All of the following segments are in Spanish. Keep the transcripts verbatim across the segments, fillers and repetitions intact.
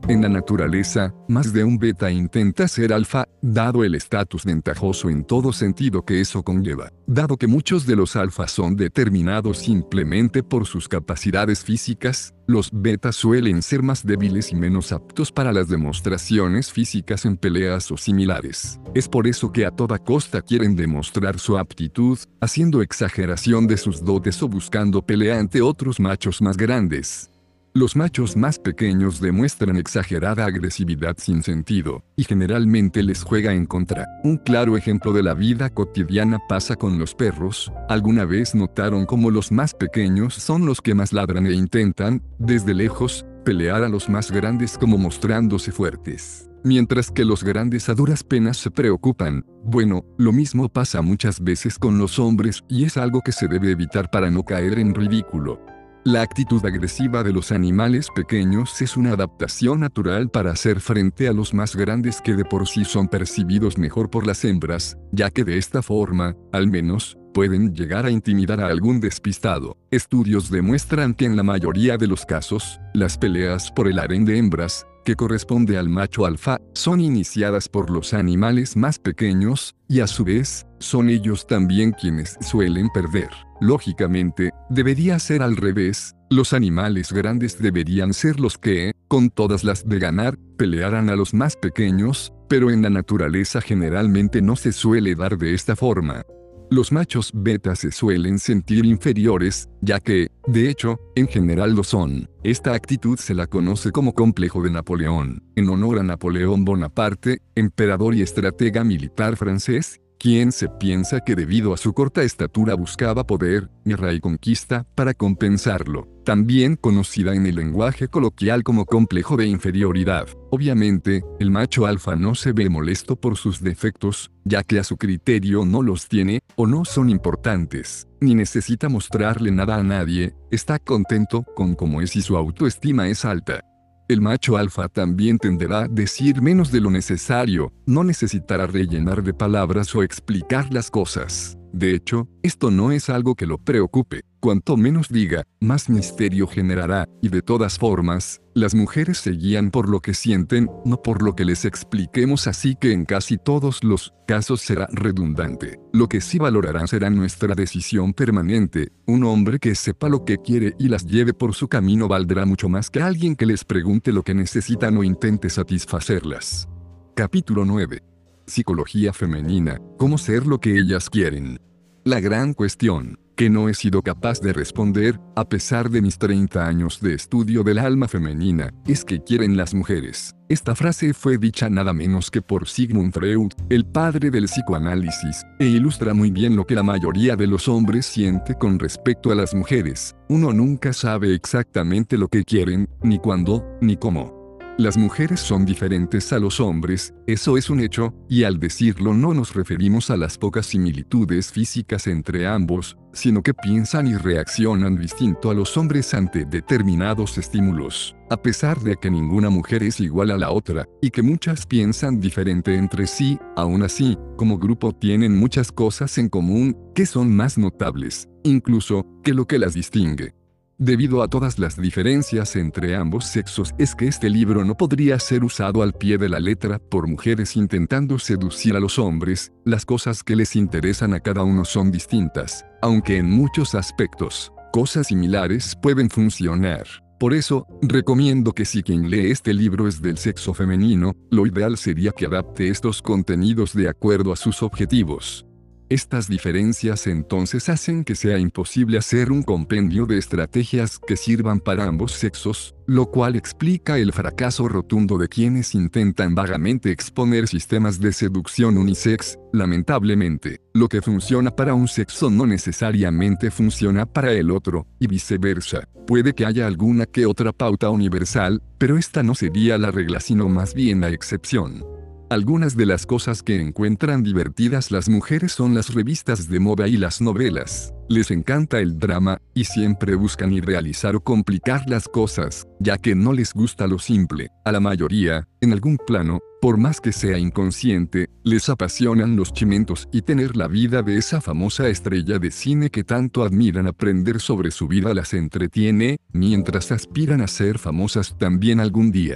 En la naturaleza, más de un beta intenta ser alfa, dado el estatus ventajoso en todo sentido que eso conlleva. Dado que muchos de los alfas son determinados simplemente por sus capacidades físicas, los betas suelen ser más débiles y menos aptos para las demostraciones físicas en peleas o similares. Es por eso que a toda costa quieren demostrar su aptitud, haciendo exageración de sus dotes o buscando pelea ante otros machos más grandes. Los machos más pequeños demuestran exagerada agresividad sin sentido, y generalmente les juega en contra. Un claro ejemplo de la vida cotidiana pasa con los perros. ¿Alguna vez notaron cómo los más pequeños son los que más ladran e intentan, desde lejos, pelear a los más grandes como mostrándose fuertes? Mientras que los grandes a duras penas se preocupan. Bueno, lo mismo pasa muchas veces con los hombres y es algo que se debe evitar para no caer en ridículo. La actitud agresiva de los animales pequeños es una adaptación natural para hacer frente a los más grandes que de por sí son percibidos mejor por las hembras, ya que de esta forma, al menos, pueden llegar a intimidar a algún despistado. Estudios demuestran que en la mayoría de los casos, las peleas por el harén de hembras, que corresponde al macho alfa, son iniciadas por los animales más pequeños, y a su vez, son ellos también quienes suelen perder. Lógicamente, debería ser al revés, los animales grandes deberían ser los que, con todas las de ganar, pelearan a los más pequeños, pero en la naturaleza generalmente no se suele dar de esta forma. Los machos beta se suelen sentir inferiores, ya que, de hecho, en general lo son. Esta actitud se la conoce como complejo de Napoleón, en honor a Napoleón Bonaparte, emperador y estratega militar francés, quien se piensa que debido a su corta estatura buscaba poder, guerra y conquista para compensarlo. También conocida en el lenguaje coloquial como complejo de inferioridad. Obviamente, el macho alfa no se ve molesto por sus defectos, ya que a su criterio no los tiene, o no son importantes, ni necesita mostrarle nada a nadie, está contento con cómo es y su autoestima es alta. El macho alfa también tenderá a decir menos de lo necesario, no necesitará rellenar de palabras o explicar las cosas. De hecho, esto no es algo que lo preocupe. Cuanto menos diga, más misterio generará, y de todas formas, las mujeres se guían por lo que sienten, no por lo que les expliquemos, así que en casi todos los casos será redundante. Lo que sí valorarán será nuestra decisión permanente. Un hombre que sepa lo que quiere y las lleve por su camino valdrá mucho más que alguien que les pregunte lo que necesitan o intente satisfacerlas. Capítulo nueve. Psicología femenina, cómo ser lo que ellas quieren. La gran cuestión, que no he sido capaz de responder, a pesar de mis treinta años de estudio del alma femenina, es qué quieren las mujeres. Esta frase fue dicha nada menos que por Sigmund Freud, el padre del psicoanálisis, e ilustra muy bien lo que la mayoría de los hombres siente con respecto a las mujeres. Uno nunca sabe exactamente lo que quieren, ni cuándo, ni cómo. Las mujeres son diferentes a los hombres, eso es un hecho, y al decirlo no nos referimos a las pocas similitudes físicas entre ambos, sino que piensan y reaccionan distinto a los hombres ante determinados estímulos. A pesar de que ninguna mujer es igual a la otra, y que muchas piensan diferente entre sí, aún así, como grupo tienen muchas cosas en común, que son más notables, incluso, que lo que las distingue. Debido a todas las diferencias entre ambos sexos es que este libro no podría ser usado al pie de la letra por mujeres intentando seducir a los hombres. Las cosas que les interesan a cada uno son distintas, aunque en muchos aspectos, cosas similares pueden funcionar. Por eso, recomiendo que si quien lee este libro es del sexo femenino, lo ideal sería que adapte estos contenidos de acuerdo a sus objetivos. Estas diferencias entonces hacen que sea imposible hacer un compendio de estrategias que sirvan para ambos sexos, lo cual explica el fracaso rotundo de quienes intentan vagamente exponer sistemas de seducción unisex. Lamentablemente, lo que funciona para un sexo no necesariamente funciona para el otro, y viceversa. Puede que haya alguna que otra pauta universal, pero esta no sería la regla sino más bien la excepción. Algunas de las cosas que encuentran divertidas las mujeres son las revistas de moda y las novelas. Les encanta el drama, y siempre buscan irrealizar o complicar las cosas, ya que no les gusta lo simple. A la mayoría, en algún plano, por más que sea inconsciente, les apasionan los chimentos y tener la vida de esa famosa estrella de cine que tanto admiran. Aprender sobre su vida las entretiene, mientras aspiran a ser famosas también algún día.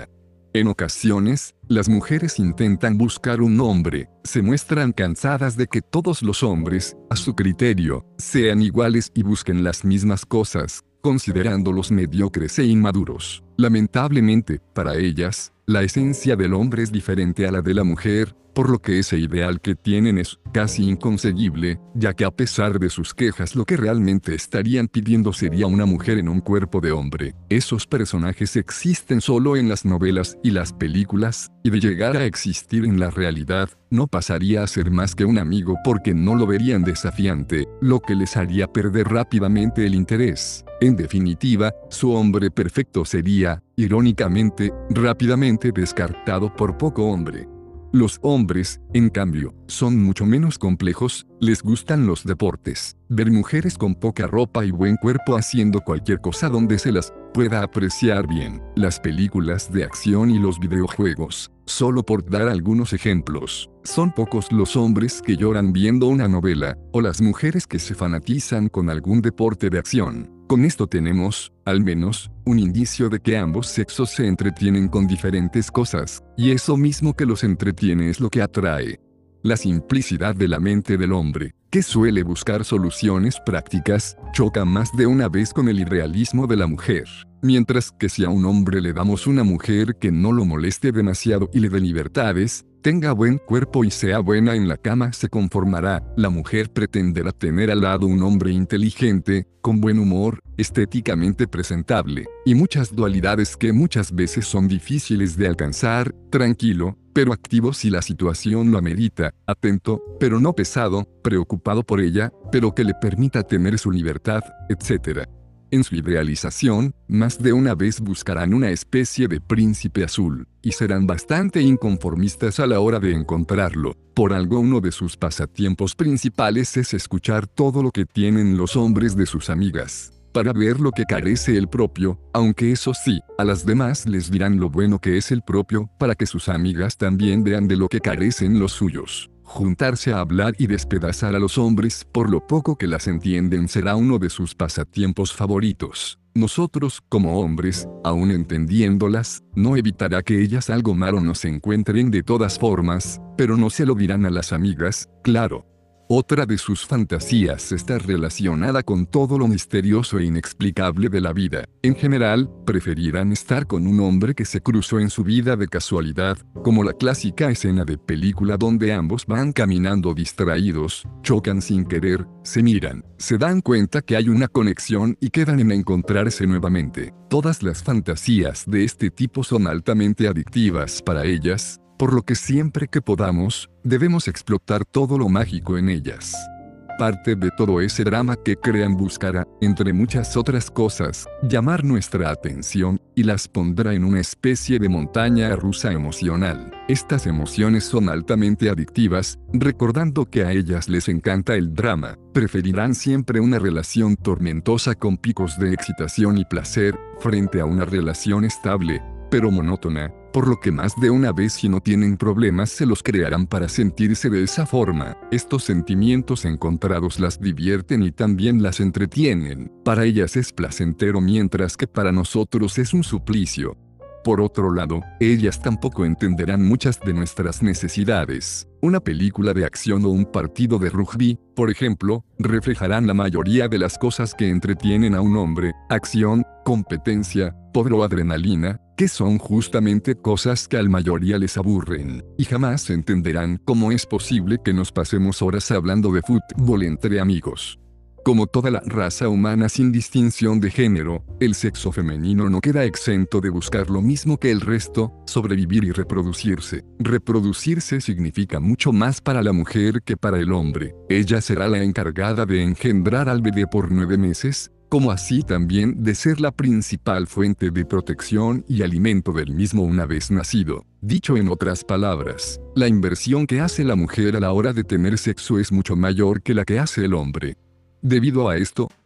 En ocasiones, las mujeres intentan buscar un hombre, se muestran cansadas de que todos los hombres, a su criterio, sean iguales y busquen las mismas cosas, considerándolos mediocres e inmaduros. Lamentablemente, para ellas, la esencia del hombre es diferente a la de la mujer, por lo que ese ideal que tienen es casi inconseguible, ya que a pesar de sus quejas lo que realmente estarían pidiendo sería una mujer en un cuerpo de hombre. Esos personajes existen solo en las novelas y las películas, y de llegar a existir en la realidad, no pasaría a ser más que un amigo porque no lo verían desafiante, lo que les haría perder rápidamente el interés. En definitiva, su hombre perfecto sería, irónicamente, rápidamente descartado por poco hombre. Los hombres, en cambio, son mucho menos complejos, les gustan los deportes, ver mujeres con poca ropa y buen cuerpo haciendo cualquier cosa donde se las pueda apreciar bien, las películas de acción y los videojuegos, solo por dar algunos ejemplos. Son pocos los hombres que lloran viendo una novela, o las mujeres que se fanatizan con algún deporte de acción. Con esto tenemos, al menos, un indicio de que ambos sexos se entretienen con diferentes cosas, y eso mismo que los entretiene es lo que atrae. La simplicidad de la mente del hombre, que suele buscar soluciones prácticas, choca más de una vez con el irrealismo de la mujer. Mientras que si a un hombre le damos una mujer que no lo moleste demasiado y le dé libertades, tenga buen cuerpo y sea buena en la cama, se conformará. La mujer pretenderá tener al lado un hombre inteligente, con buen humor, estéticamente presentable, y muchas dualidades que muchas veces son difíciles de alcanzar, tranquilo, pero activo si la situación lo amerita, atento, pero no pesado, preocupado por ella, pero que le permita tener su libertad, etcétera. En su idealización, más de una vez buscarán una especie de príncipe azul, y serán bastante inconformistas a la hora de encontrarlo. Por algo uno de sus pasatiempos principales es escuchar todo lo que tienen los hombres de sus amigas, para ver lo que carece el propio, aunque eso sí, a las demás les dirán lo bueno que es el propio, para que sus amigas también vean de lo que carecen los suyos. Juntarse a hablar y despedazar a los hombres por lo poco que las entienden será uno de sus pasatiempos favoritos. Nosotros, como hombres, aun entendiéndolas, no evitará que ellas algo malo nos encuentren de todas formas, pero no se lo dirán a las amigas, claro. Otra de sus fantasías está relacionada con todo lo misterioso e inexplicable de la vida. En general, preferirán estar con un hombre que se cruzó en su vida de casualidad, como la clásica escena de película donde ambos van caminando distraídos, chocan sin querer, se miran, se dan cuenta que hay una conexión y quedan en encontrarse nuevamente. Todas las fantasías de este tipo son altamente adictivas para ellas, por lo que siempre que podamos, debemos explotar todo lo mágico en ellas. Parte de todo ese drama que crean buscará, entre muchas otras cosas, llamar nuestra atención, y las pondrá en una especie de montaña rusa emocional. Estas emociones son altamente adictivas, recordando que a ellas les encanta el drama, preferirán siempre una relación tormentosa con picos de excitación y placer, frente a una relación estable, pero monótona, por lo que más de una vez si no tienen problemas se los crearán para sentirse de esa forma. Estos sentimientos encontrados las divierten y también las entretienen. Para ellas es placentero mientras que para nosotros es un suplicio. Por otro lado, ellas tampoco entenderán muchas de nuestras necesidades. Una película de acción o un partido de rugby, por ejemplo, reflejarán la mayoría de las cosas que entretienen a un hombre: acción, competencia, poder o adrenalina, que son justamente cosas que a la mayoría les aburren, y jamás entenderán cómo es posible que nos pasemos horas hablando de fútbol entre amigos. Como toda la raza humana sin distinción de género, el sexo femenino no queda exento de buscar lo mismo que el resto: sobrevivir y reproducirse. Reproducirse significa mucho más para la mujer que para el hombre. Ella será la encargada de engendrar al bebé por nueve meses, como así también de ser la principal fuente de protección y alimento del mismo una vez nacido. Dicho en otras palabras, la inversión que hace la mujer a la hora de tener sexo es mucho mayor que la que hace el hombre. Debido a esto,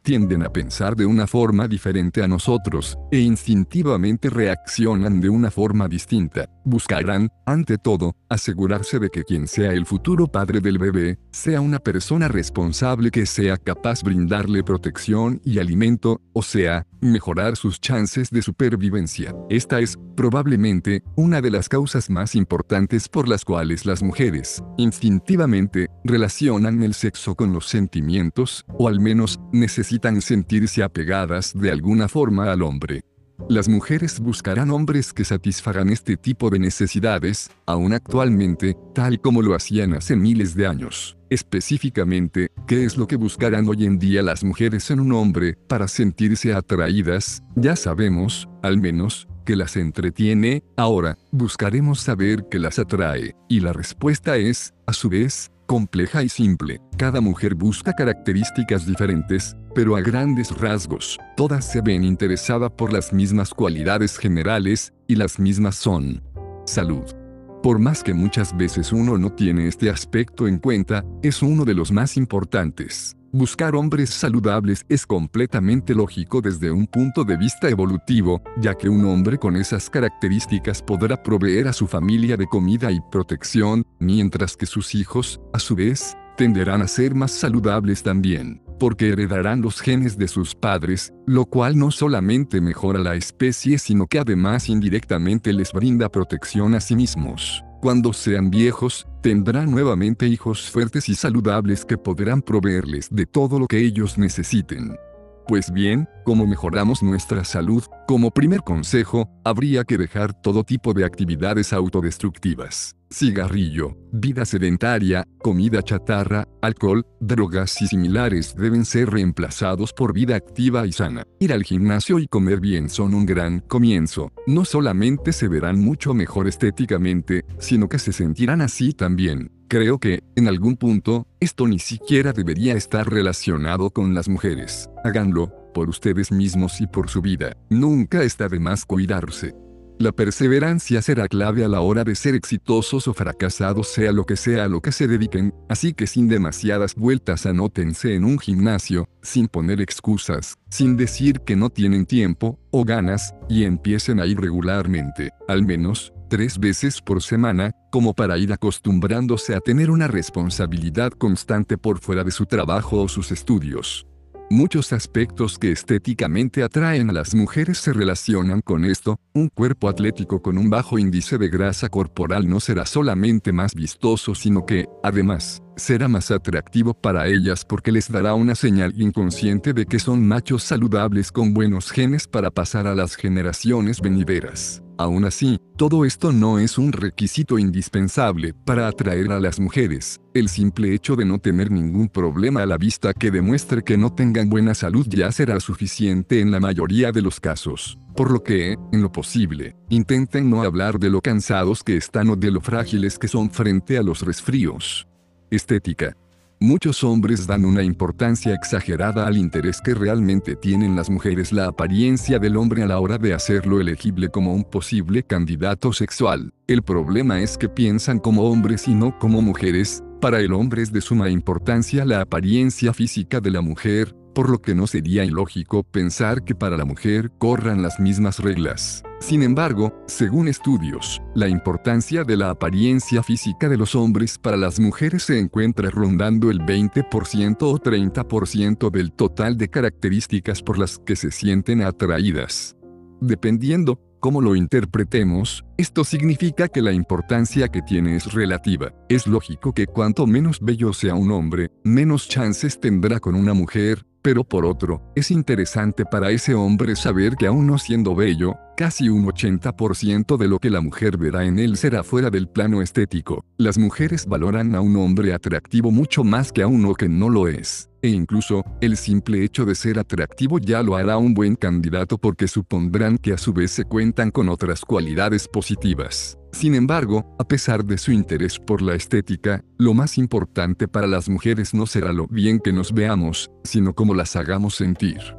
tienden a pensar de una forma diferente a nosotros, e instintivamente reaccionan de una forma distinta. Buscarán, ante todo, asegurarse de que quien sea el futuro padre del bebé, sea una persona responsable que sea capaz brindarle protección y alimento, o sea, mejorar sus chances de supervivencia. Esta es, probablemente, una de las causas más importantes por las cuales las mujeres, instintivamente, relacionan el sexo con los sentimientos, o al menos, necesitan sentirse apegadas de alguna forma al hombre. Las mujeres buscarán hombres que satisfagan este tipo de necesidades, aún actualmente, tal como lo hacían hace miles de años. Específicamente, ¿qué es lo que buscarán hoy en día las mujeres en un hombre para sentirse atraídas? Ya sabemos, al menos, que las entretiene. Ahora, buscaremos saber qué las atrae, y la respuesta es, a su vez, compleja y simple. Cada mujer busca características diferentes, pero a grandes rasgos, todas se ven interesadas por las mismas cualidades generales, y las mismas son: salud. Por más que muchas veces uno no tiene este aspecto en cuenta, es uno de los más importantes. Buscar hombres saludables es completamente lógico desde un punto de vista evolutivo, ya que un hombre con esas características podrá proveer a su familia de comida y protección, mientras que sus hijos, a su vez, tenderán a ser más saludables también, porque heredarán los genes de sus padres, lo cual no solamente mejora la especie sino que además indirectamente les brinda protección a sí mismos. Cuando sean viejos, tendrán nuevamente hijos fuertes y saludables que podrán proveerles de todo lo que ellos necesiten. Pues bien, ¿cómo mejoramos nuestra salud? Como primer consejo, habría que dejar todo tipo de actividades autodestructivas. Cigarrillo, vida sedentaria, comida chatarra, alcohol, drogas y similares deben ser reemplazados por vida activa y sana. Ir al gimnasio y comer bien son un gran comienzo. No solamente se verán mucho mejor estéticamente, sino que se sentirán así también. Creo que, en algún punto, esto ni siquiera debería estar relacionado con las mujeres. Háganlo, por ustedes mismos y por su vida. Nunca está de más cuidarse. La perseverancia será clave a la hora de ser exitosos o fracasados, sea lo que sea a lo que se dediquen, así que sin demasiadas vueltas anótense en un gimnasio, sin poner excusas, sin decir que no tienen tiempo o ganas, y empiecen a ir regularmente, al menos tres veces por semana, como para ir acostumbrándose a tener una responsabilidad constante por fuera de su trabajo o sus estudios. Muchos aspectos que estéticamente atraen a las mujeres se relacionan con esto. Un cuerpo atlético con un bajo índice de grasa corporal no será solamente más vistoso, sino que, además, será más atractivo para ellas porque les dará una señal inconsciente de que son machos saludables con buenos genes para pasar a las generaciones venideras. Aún así, todo esto no es un requisito indispensable para atraer a las mujeres. El simple hecho de no tener ningún problema a la vista que demuestre que no tengan buena salud ya será suficiente en la mayoría de los casos. Por lo que, en lo posible, intenten no hablar de lo cansados que están o de lo frágiles que son frente a los resfríos. Estética. Muchos hombres dan una importancia exagerada al interés que realmente tienen las mujeres, la apariencia del hombre a la hora de hacerlo elegible como un posible candidato sexual. El problema es que piensan como hombres y no como mujeres. Para el hombre es de suma importancia la apariencia física de la mujer, por lo que no sería ilógico pensar que para la mujer corran las mismas reglas. Sin embargo, según estudios, la importancia de la apariencia física de los hombres para las mujeres se encuentra rondando el veinte por ciento o treinta por ciento del total de características por las que se sienten atraídas. Dependiendo cómo lo interpretemos, esto significa que la importancia que tiene es relativa. Es lógico que cuanto menos bello sea un hombre, menos chances tendrá con una mujer, pero por otro, es interesante para ese hombre saber que aún no siendo bello, casi un ochenta por ciento de lo que la mujer verá en él será fuera del plano estético. Las mujeres valoran a un hombre atractivo mucho más que a uno que no lo es. E incluso, el simple hecho de ser atractivo ya lo hará un buen candidato porque supondrán que a su vez se cuentan con otras cualidades positivas. Sin embargo, a pesar de su interés por la estética, lo más importante para las mujeres no será lo bien que nos veamos, sino cómo las hagamos sentir.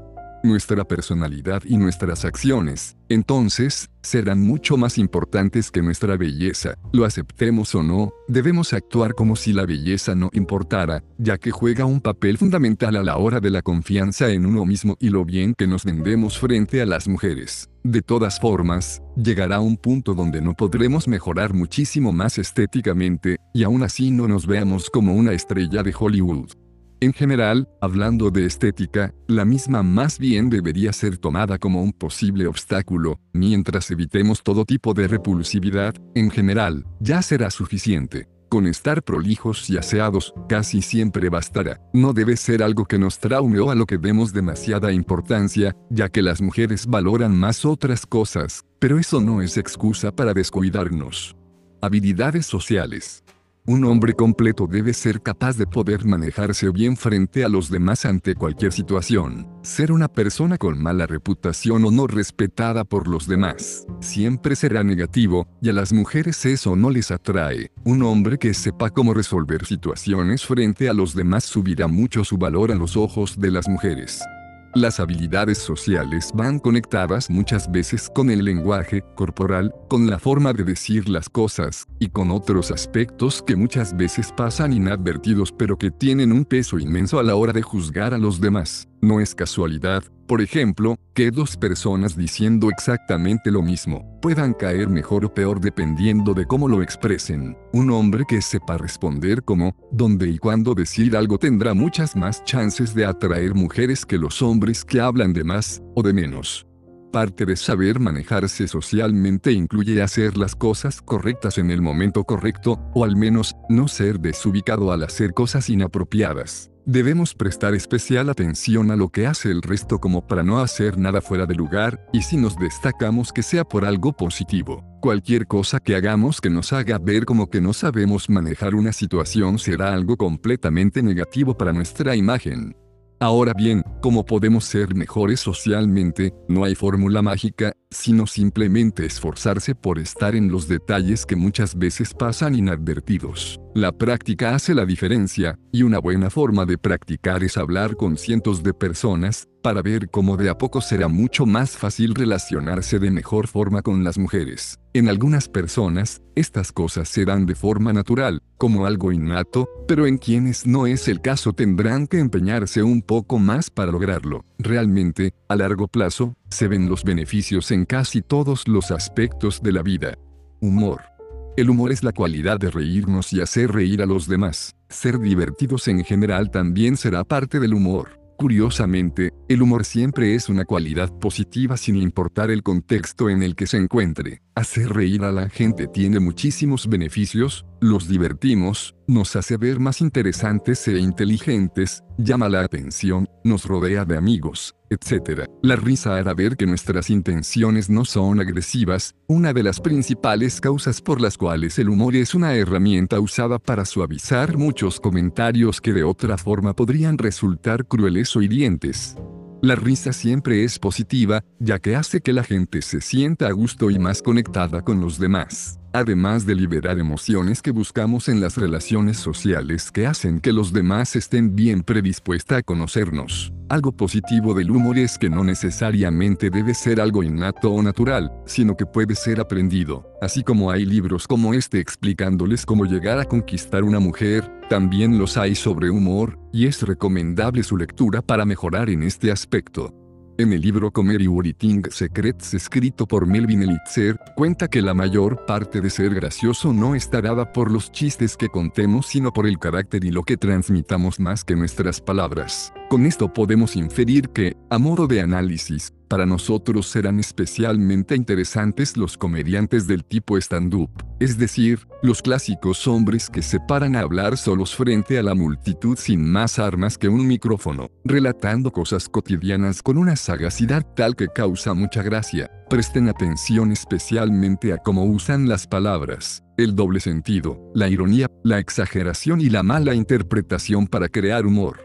nuestra personalidad y nuestras acciones, entonces, serán mucho más importantes que nuestra belleza. Lo aceptemos o no, debemos actuar como si la belleza no importara, ya que juega un papel fundamental a la hora de la confianza en uno mismo y lo bien que nos vendemos frente a las mujeres. De todas formas, llegará un punto donde no podremos mejorar muchísimo más estéticamente, y aún así no nos veamos como una estrella de Hollywood. En general, hablando de estética, la misma más bien debería ser tomada como un posible obstáculo, mientras evitemos todo tipo de repulsividad, en general, ya será suficiente. Con estar prolijos y aseados, casi siempre bastará. No debe ser algo que nos traume o a lo que demos demasiada importancia, ya que las mujeres valoran más otras cosas, pero eso no es excusa para descuidarnos. Habilidades sociales. Un hombre completo debe ser capaz de poder manejarse bien frente a los demás ante cualquier situación. Ser una persona con mala reputación o no respetada por los demás siempre será negativo, y a las mujeres eso no les atrae. Un hombre que sepa cómo resolver situaciones frente a los demás subirá mucho su valor a los ojos de las mujeres. Las habilidades sociales van conectadas muchas veces con el lenguaje corporal, con la forma de decir las cosas, y con otros aspectos que muchas veces pasan inadvertidos pero que tienen un peso inmenso a la hora de juzgar a los demás. No es casualidad, por ejemplo, que dos personas diciendo exactamente lo mismo puedan caer mejor o peor dependiendo de cómo lo expresen. Un hombre que sepa responder cómo, dónde y cuándo decir algo tendrá muchas más chances de atraer mujeres que los hombres que hablan de más o de menos. Parte de saber manejarse socialmente incluye hacer las cosas correctas en el momento correcto, o al menos, no ser desubicado al hacer cosas inapropiadas. Debemos prestar especial atención a lo que hace el resto como para no hacer nada fuera de lugar, y si nos destacamos que sea por algo positivo. Cualquier cosa que hagamos que nos haga ver como que no sabemos manejar una situación será algo completamente negativo para nuestra imagen. Ahora bien, ¿cómo podemos ser mejores socialmente? No hay fórmula mágica, sino simplemente esforzarse por estar en los detalles que muchas veces pasan inadvertidos. La práctica hace la diferencia, y una buena forma de practicar es hablar con cientos de personas, para ver cómo de a poco será mucho más fácil relacionarse de mejor forma con las mujeres. En algunas personas, estas cosas se dan de forma natural, como algo innato, pero en quienes no es el caso tendrán que empeñarse un poco más para lograrlo. Realmente, a largo plazo, se ven los beneficios en casi todos los aspectos de la vida. Humor. El humor es la cualidad de reírnos y hacer reír a los demás. Ser divertidos en general también será parte del humor. Curiosamente, el humor siempre es una cualidad positiva sin importar el contexto en el que se encuentre. Hacer reír a la gente tiene muchísimos beneficios, los divertimos, nos hace ver más interesantes e inteligentes, llama la atención, nos rodea de amigos, etcétera. La risa hará ver que nuestras intenciones no son agresivas, una de las principales causas por las cuales el humor es una herramienta usada para suavizar muchos comentarios que de otra forma podrían resultar crueles o hirientes. La risa siempre es positiva, ya que hace que la gente se sienta a gusto y más conectada con los demás, además de liberar emociones que buscamos en las relaciones sociales que hacen que los demás estén bien predispuestos a conocernos. Algo positivo del humor es que no necesariamente debe ser algo innato o natural, sino que puede ser aprendido. Así como hay libros como este explicándoles cómo llegar a conquistar una mujer, también los hay sobre humor, y es recomendable su lectura para mejorar en este aspecto. En el libro Comer y Eating Secrets escrito por Melvin Elitzer, cuenta que la mayor parte de ser gracioso no está dada por los chistes que contemos sino por el carácter y lo que transmitamos más que nuestras palabras. Con esto podemos inferir que, a modo de análisis, para nosotros serán especialmente interesantes los comediantes del tipo stand-up, es decir, los clásicos hombres que se paran a hablar solos frente a la multitud sin más armas que un micrófono, relatando cosas cotidianas con una sagacidad tal que causa mucha gracia. Presten atención especialmente a cómo usan las palabras, el doble sentido, la ironía, la exageración y la mala interpretación para crear humor.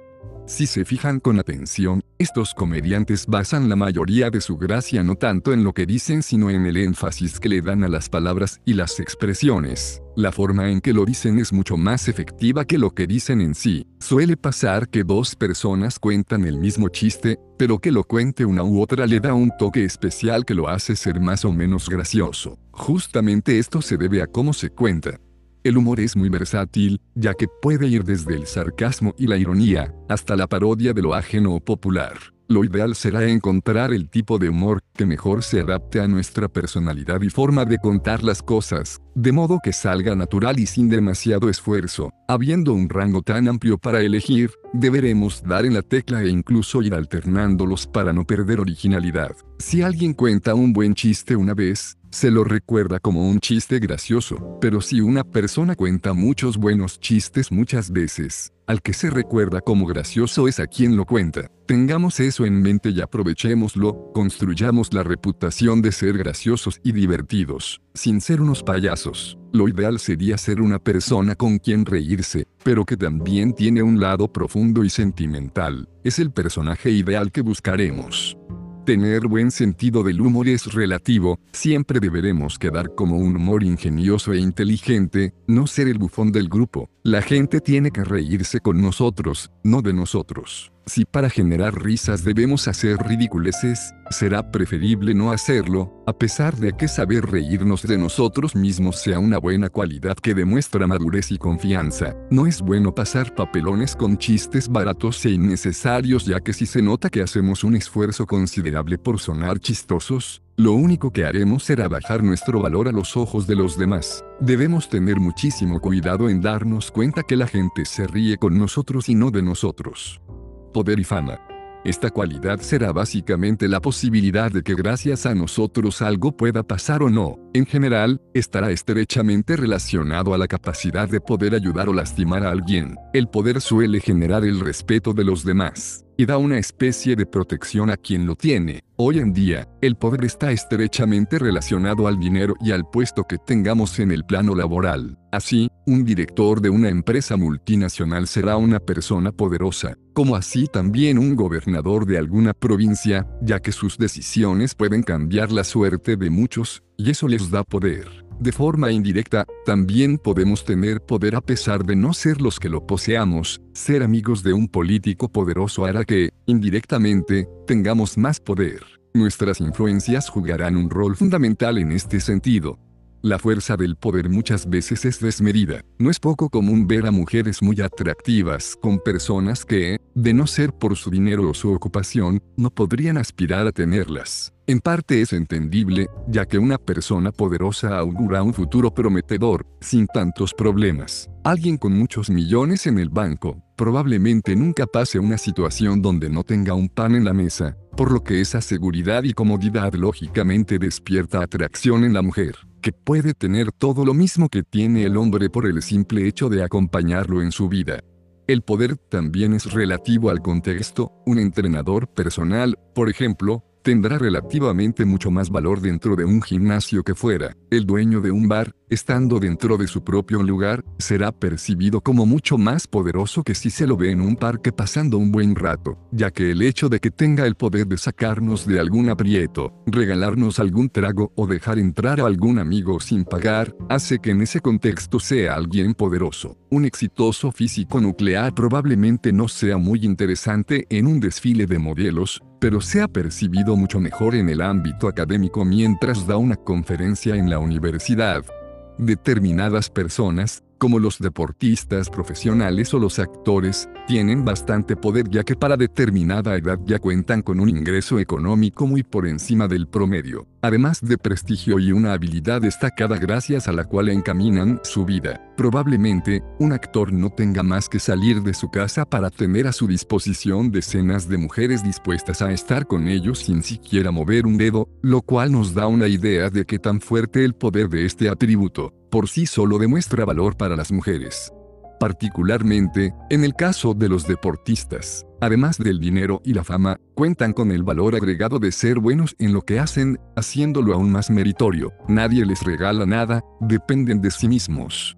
Si se fijan con atención, estos comediantes basan la mayoría de su gracia no tanto en lo que dicen sino en el énfasis que le dan a las palabras y las expresiones. La forma en que lo dicen es mucho más efectiva que lo que dicen en sí. Suele pasar que dos personas cuentan el mismo chiste, pero que lo cuente una u otra le da un toque especial que lo hace ser más o menos gracioso. Justamente esto se debe a cómo se cuenta. El humor es muy versátil, ya que puede ir desde el sarcasmo y la ironía, hasta la parodia de lo ajeno o popular. Lo ideal será encontrar el tipo de humor que mejor se adapte a nuestra personalidad y forma de contar las cosas, de modo que salga natural y sin demasiado esfuerzo. Habiendo un rango tan amplio para elegir, deberemos dar en la tecla e incluso ir alternándolos para no perder originalidad. Si alguien cuenta un buen chiste una vez, se lo recuerda como un chiste gracioso, pero si una persona cuenta muchos buenos chistes muchas veces, al que se recuerda como gracioso es a quien lo cuenta. Tengamos eso en mente y aprovechémoslo, construyamos la reputación de ser graciosos y divertidos, sin ser unos payasos. Lo ideal sería ser una persona con quien reírse, pero que también tiene un lado profundo y sentimental. Es el personaje ideal que buscaremos. Tener buen sentido del humor es relativo, siempre deberemos quedar como un humor ingenioso e inteligente, no ser el bufón del grupo. La gente tiene que reírse con nosotros, no de nosotros. Si para generar risas debemos hacer ridiculeces, será preferible no hacerlo, a pesar de que saber reírnos de nosotros mismos sea una buena cualidad que demuestra madurez y confianza. No es bueno pasar papelones con chistes baratos e innecesarios, ya que si se nota que hacemos un esfuerzo considerable por sonar chistosos, lo único que haremos será bajar nuestro valor a los ojos de los demás. Debemos tener muchísimo cuidado en darnos cuenta que la gente se ríe con nosotros y no de nosotros. Poder y fama. Esta cualidad será básicamente la posibilidad de que gracias a nosotros algo pueda pasar o no. En general, estará estrechamente relacionado a la capacidad de poder ayudar o lastimar a alguien. El poder suele generar el respeto de los demás, y da una especie de protección a quien lo tiene. Hoy en día, el poder está estrechamente relacionado al dinero y al puesto que tengamos en el plano laboral. Así, un director de una empresa multinacional será una persona poderosa, como así también un gobernador de alguna provincia, ya que sus decisiones pueden cambiar la suerte de muchos, y eso les da poder. De forma indirecta, también podemos tener poder a pesar de no ser los que lo poseamos. Ser amigos de un político poderoso hará que, indirectamente, tengamos más poder. Nuestras influencias jugarán un rol fundamental en este sentido. La fuerza del poder muchas veces es desmedida. No es poco común ver a mujeres muy atractivas con personas que, de no ser por su dinero o su ocupación, no podrían aspirar a tenerlas. En parte es entendible, ya que una persona poderosa augura un futuro prometedor, sin tantos problemas. Alguien con muchos millones en el banco, probablemente nunca pase una situación donde no tenga un pan en la mesa, por lo que esa seguridad y comodidad lógicamente despierta atracción en la mujer, que puede tener todo lo mismo que tiene el hombre por el simple hecho de acompañarlo en su vida. El poder también es relativo al contexto. Un entrenador personal, por ejemplo, tendrá relativamente mucho más valor dentro de un gimnasio que fuera. El dueño de un bar, estando dentro de su propio lugar, será percibido como mucho más poderoso que si se lo ve en un parque pasando un buen rato, ya que el hecho de que tenga el poder de sacarnos de algún aprieto, regalarnos algún trago o dejar entrar a algún amigo sin pagar, hace que en ese contexto sea alguien poderoso. Un exitoso físico nuclear probablemente no sea muy interesante en un desfile de modelos, pero sea percibido mucho mejor en el ámbito académico mientras da una conferencia en la universidad. Determinadas personas, como los deportistas profesionales o los actores, tienen bastante poder ya que para determinada edad ya cuentan con un ingreso económico muy por encima del promedio, además de prestigio y una habilidad destacada gracias a la cual encaminan su vida. Probablemente, un actor no tenga más que salir de su casa para tener a su disposición decenas de mujeres dispuestas a estar con ellos sin siquiera mover un dedo, lo cual nos da una idea de qué tan fuerte el poder de este atributo por sí solo demuestra valor para las mujeres. Particularmente, en el caso de los deportistas, además del dinero y la fama, cuentan con el valor agregado de ser buenos en lo que hacen, haciéndolo aún más meritorio. Nadie les regala nada, dependen de sí mismos.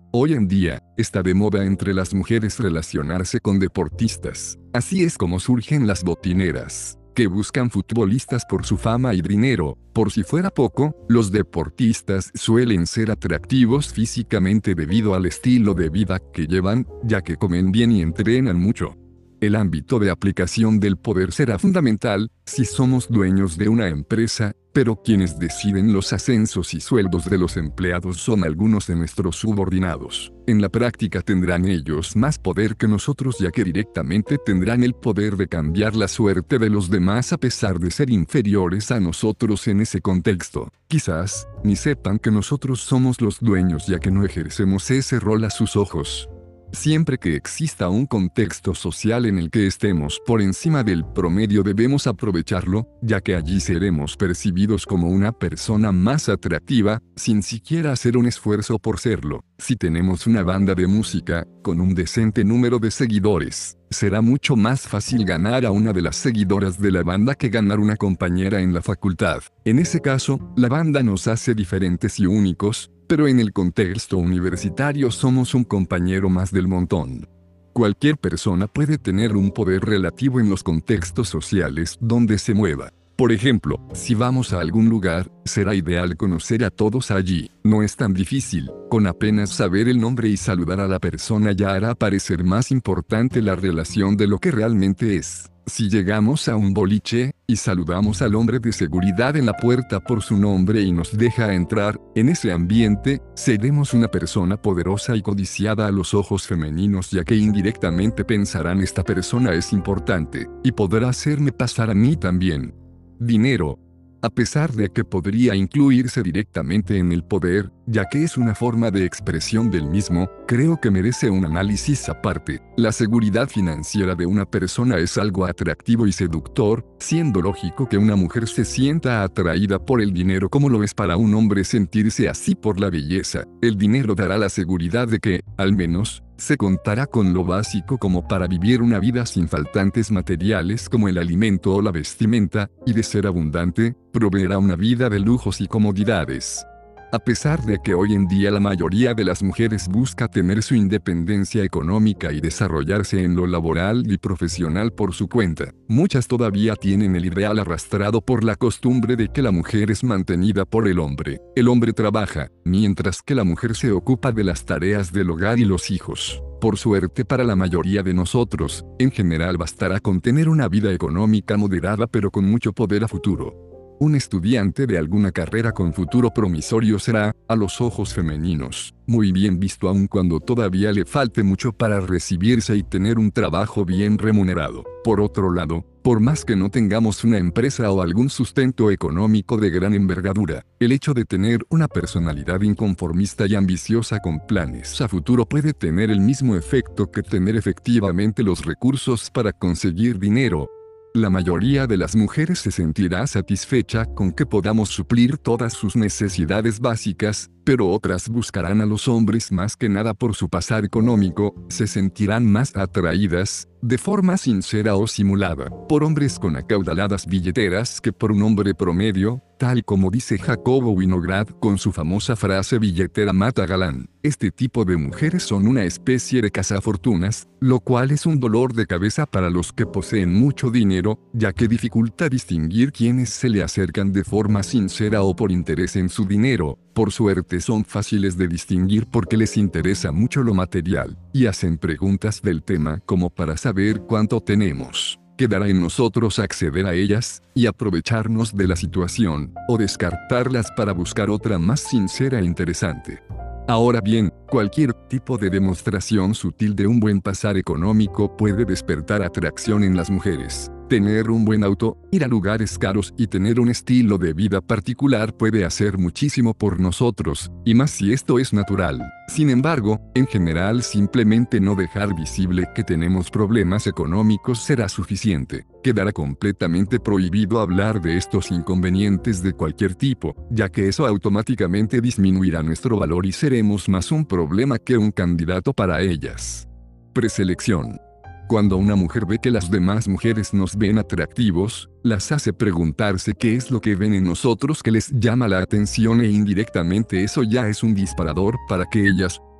Hoy en día, está de moda entre las mujeres relacionarse con deportistas. Así es como surgen las botineras, que buscan futbolistas por su fama y dinero. Por si fuera poco, los deportistas suelen ser atractivos físicamente debido al estilo de vida que llevan, ya que comen bien y entrenan mucho. El ámbito de aplicación del poder será fundamental si somos dueños de una empresa, pero quienes deciden los ascensos y sueldos de los empleados son algunos de nuestros subordinados. En la práctica tendrán ellos más poder que nosotros, ya que directamente tendrán el poder de cambiar la suerte de los demás a pesar de ser inferiores a nosotros en ese contexto. Quizás ni sepan que nosotros somos los dueños, ya que no ejercemos ese rol a sus ojos. Siempre que exista un contexto social en el que estemos por encima del promedio, debemos aprovecharlo, ya que allí seremos percibidos como una persona más atractiva, sin siquiera hacer un esfuerzo por serlo. Si tenemos una banda de música, con un decente número de seguidores, será mucho más fácil ganar a una de las seguidoras de la banda que ganar una compañera en la facultad. En ese caso, la banda nos hace diferentes y únicos, pero en el contexto universitario somos un compañero más del montón. Cualquier persona puede tener un poder relativo en los contextos sociales donde se mueva. Por ejemplo, si vamos a algún lugar, será ideal conocer a todos allí. No es tan difícil, con apenas saber el nombre y saludar a la persona ya hará parecer más importante la relación de lo que realmente es. Si llegamos a un boliche, y saludamos al hombre de seguridad en la puerta por su nombre y nos deja entrar, en ese ambiente, seremos una persona poderosa y codiciada a los ojos femeninos, ya que indirectamente pensarán: esta persona es importante, y podrá hacerme pasar a mí también. Dinero. A pesar de que podría incluirse directamente en el poder, ya que es una forma de expresión del mismo, creo que merece un análisis aparte. La seguridad financiera de una persona es algo atractivo y seductor, siendo lógico que una mujer se sienta atraída por el dinero como lo es para un hombre sentirse así por la belleza. El dinero dará la seguridad de que, al menos, se contará con lo básico como para vivir una vida sin faltantes materiales como el alimento o la vestimenta, y de ser abundante, proveerá una vida de lujos y comodidades. A pesar de que hoy en día la mayoría de las mujeres busca tener su independencia económica y desarrollarse en lo laboral y profesional por su cuenta, muchas todavía tienen el ideal arrastrado por la costumbre de que la mujer es mantenida por el hombre. El hombre trabaja, mientras que la mujer se ocupa de las tareas del hogar y los hijos. Por suerte para la mayoría de nosotros, en general bastará con tener una vida económica moderada pero con mucho poder a futuro. Un estudiante de alguna carrera con futuro promisorio será, a los ojos femeninos, muy bien visto aun cuando todavía le falte mucho para recibirse y tener un trabajo bien remunerado. Por otro lado, por más que no tengamos una empresa o algún sustento económico de gran envergadura, el hecho de tener una personalidad inconformista y ambiciosa con planes a futuro puede tener el mismo efecto que tener efectivamente los recursos para conseguir dinero. La mayoría de las mujeres se sentirá satisfecha con que podamos suplir todas sus necesidades básicas, pero otras buscarán a los hombres más que nada por su pasar económico, se sentirán más atraídas, de forma sincera o simulada, por hombres con acaudaladas billeteras que por un hombre promedio, tal como dice Jacobo Winograd con su famosa frase billetera mata galán. Este tipo de mujeres son una especie de cazafortunas, lo cual es un dolor de cabeza para los que poseen mucho dinero, ya que dificulta distinguir quienes se le acercan de forma sincera o por interés en su dinero. Por suerte son fáciles de distinguir porque les interesa mucho lo material, y hacen preguntas del tema como para saber cuánto tenemos. Quedará en nosotros acceder a ellas, y aprovecharnos de la situación, o descartarlas para buscar otra más sincera e interesante. Ahora bien, cualquier tipo de demostración sutil de un buen pasar económico puede despertar atracción en las mujeres. Tener un buen auto, ir a lugares caros y tener un estilo de vida particular puede hacer muchísimo por nosotros, y más si esto es natural. Sin embargo, en general simplemente no dejar visible que tenemos problemas económicos será suficiente. Quedará completamente prohibido hablar de estos inconvenientes de cualquier tipo, ya que eso automáticamente disminuirá nuestro valor y seremos más un problema que un candidato para ellas. Preselección. Cuando una mujer ve que las demás mujeres nos ven atractivos, las hace preguntarse qué es lo que ven en nosotros que les llama la atención, e indirectamente eso ya es un disparador para que ellas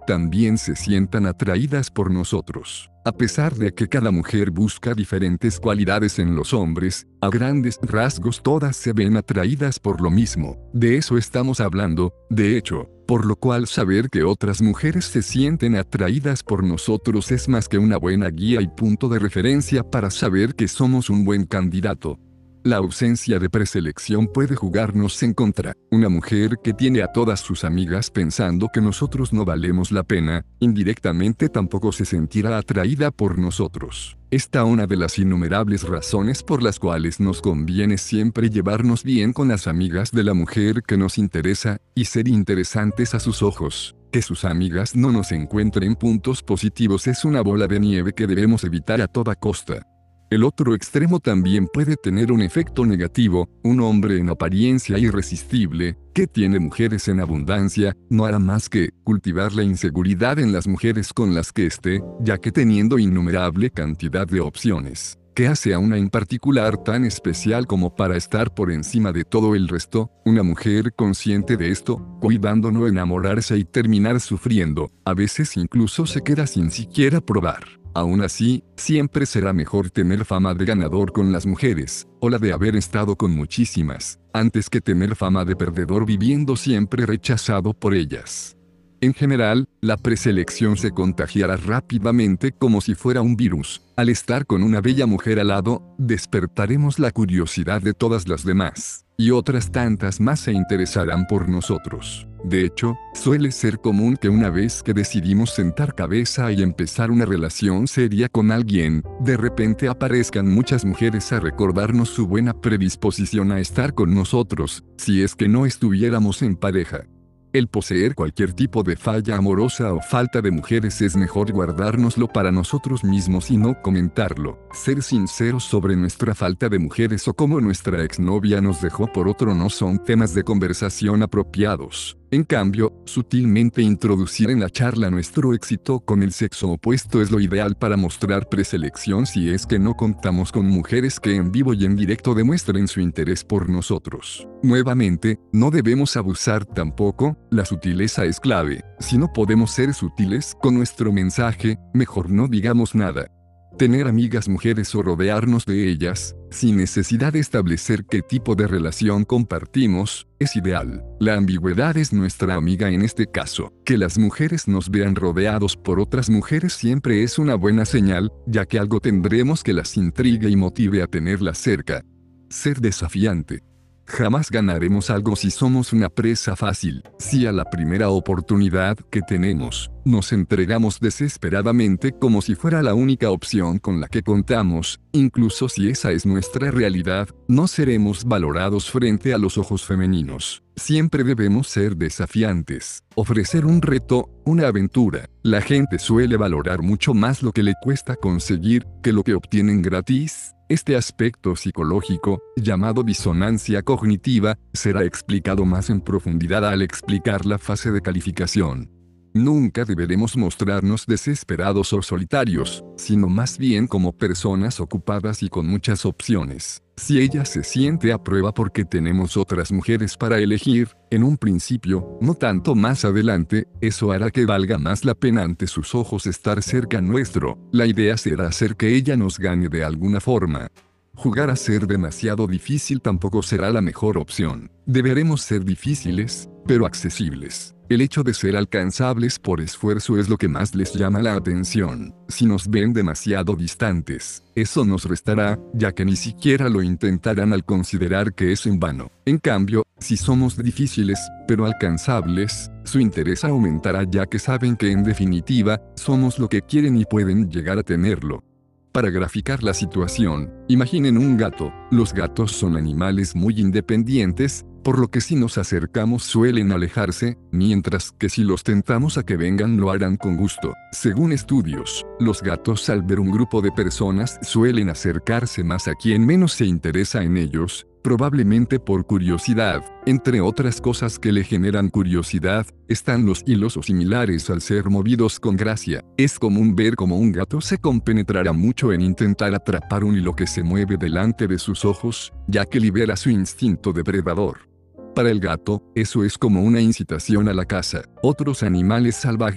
también se sientan atraídas por nosotros. A pesar de que cada mujer busca diferentes cualidades en los hombres, a grandes rasgos todas se ven atraídas por lo mismo. De eso estamos hablando, de hecho, por lo cual saber que otras mujeres se sienten atraídas por nosotros es más que una buena guía y punto de referencia para saber que somos un buen candidato. La ausencia de preselección puede jugarnos en contra. Una mujer que tiene a todas sus amigas pensando que nosotros no valemos la pena, indirectamente tampoco se sentirá atraída por nosotros. Esta es una de las innumerables razones por las cuales nos conviene siempre llevarnos bien con las amigas de la mujer que nos interesa, y ser interesantes a sus ojos. Que sus amigas no nos encuentren puntos positivos es una bola de nieve que debemos evitar a toda costa. El otro extremo también puede tener un efecto negativo. Un hombre en apariencia irresistible, que tiene mujeres en abundancia, no hará más que cultivar la inseguridad en las mujeres con las que esté, ya que teniendo innumerable cantidad de opciones, que hace a una en particular tan especial como para estar por encima de todo el resto, una mujer consciente de esto, cuidando no enamorarse y terminar sufriendo, a veces incluso se queda sin siquiera probar. Aún así, siempre será mejor tener fama de ganador con las mujeres, o la de haber estado con muchísimas, antes que tener fama de perdedor viviendo siempre rechazado por ellas. En general, la preselección se contagiará rápidamente como si fuera un virus. Al estar con una bella mujer al lado, despertaremos la curiosidad de todas las demás, y otras tantas más se interesarán por nosotros. De hecho, suele ser común que una vez que decidimos sentar cabeza y empezar una relación seria con alguien, de repente aparezcan muchas mujeres a recordarnos su buena predisposición a estar con nosotros, si es que no estuviéramos en pareja. El poseer cualquier tipo de falla amorosa o falta de mujeres es mejor guardárnoslo para nosotros mismos y no comentarlo. Ser sinceros sobre nuestra falta de mujeres o cómo nuestra exnovia nos dejó por otro no son temas de conversación apropiados. En cambio, sutilmente introducir en la charla nuestro éxito con el sexo opuesto es lo ideal para mostrar preselección si es que no contamos con mujeres que en vivo y en directo demuestren su interés por nosotros. Nuevamente, no debemos abusar tampoco, la sutileza es clave. Si no podemos ser sutiles con nuestro mensaje, mejor no digamos nada. Tener amigas mujeres o rodearnos de ellas, sin necesidad de establecer qué tipo de relación compartimos, es ideal. La ambigüedad es nuestra amiga en este caso. Que las mujeres nos vean rodeados por otras mujeres siempre es una buena señal, ya que algo tendremos que las intrigue y motive a tenerlas cerca. Ser desafiante. Jamás ganaremos algo si somos una presa fácil. Si a la primera oportunidad que tenemos, nos entregamos desesperadamente como si fuera la única opción con la que contamos, incluso si esa es nuestra realidad, no seremos valorados frente a los ojos femeninos. Siempre debemos ser desafiantes, ofrecer un reto, una aventura. La gente suele valorar mucho más lo que le cuesta conseguir que lo que obtienen gratis. Este aspecto psicológico, llamado disonancia cognitiva, será explicado más en profundidad al explicar la fase de calificación. Nunca deberemos mostrarnos desesperados o solitarios, sino más bien como personas ocupadas y con muchas opciones. Si ella se siente a prueba porque tenemos otras mujeres para elegir, en un principio, no tanto más adelante, eso hará que valga más la pena ante sus ojos estar cerca nuestro. La idea será hacer que ella nos gane de alguna forma. Jugar a ser demasiado difícil tampoco será la mejor opción. Deberemos ser difíciles, pero accesibles. El hecho de ser alcanzables por esfuerzo es lo que más les llama la atención. Si nos ven demasiado distantes, eso nos restará, ya que ni siquiera lo intentarán al considerar que es en vano. En cambio, si somos difíciles, pero alcanzables, su interés aumentará ya que saben que en definitiva, somos lo que quieren y pueden llegar a tenerlo. Para graficar la situación, imaginen un gato. Los gatos son animales muy independientes, por lo que si nos acercamos suelen alejarse, mientras que si los tentamos a que vengan lo harán con gusto. Según estudios, los gatos al ver un grupo de personas suelen acercarse más a quien menos se interesa en ellos, probablemente por curiosidad. Entre otras cosas que le generan curiosidad, están los hilos o similares al ser movidos con gracia. Es común ver cómo un gato se compenetrará mucho en intentar atrapar un hilo que se mueve delante de sus ojos, ya que libera su instinto depredador. Para el gato, eso es como una incitación a la caza. Otros animales salvajes